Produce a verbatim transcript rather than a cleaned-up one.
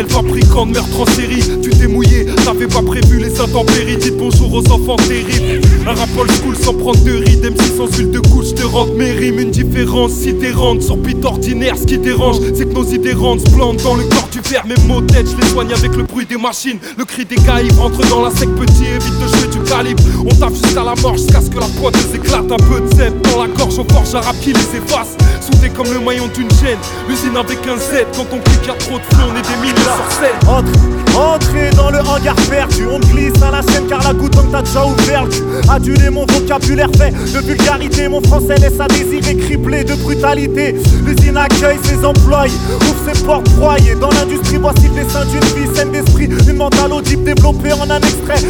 criminel, fabricant de meurtre en série. Tu t'es mouillé, t'avais pas prévu les intempéries. Dites bonjour aux enfants terribles. Un rap old school sans prendre de rides, M six sans huile de couche, te rentre mes rimes. Une différence si t'es rentre sur beat ordinaire. Ce qui dérange, c'est que nos idées rentrent, se plantent dans le corps du verre. Mes mots têtes, je les soigne avec le bruit des machines. Le cri des caïbres entre dans la sec petit, évite de jouer du calibre. On tape jusqu'à la mort, jusqu'à ce que la poitrine éclate. Un peu de zèbre dans la gorge, on forge un rap qui les efface. Soudé comme le maillon d'une chaîne, l'usine avec un Z. Quand on clique y'a trop de flow, on est des milliers sur scène. Entre, entrez dans le hangar perdu. On glisse à la chaîne car la goutte donc t'as déjà ouvert le cul. Aduler mon vocabulaire fait de vulgarité. Mon français laisse à désirer, criblé de brutalité. L'usine accueille ses employés, ouvre ses portes broyées. Dans l'industrie voici le dessin d'une vie saine d'esprit. Une mentale audible développée en un extrait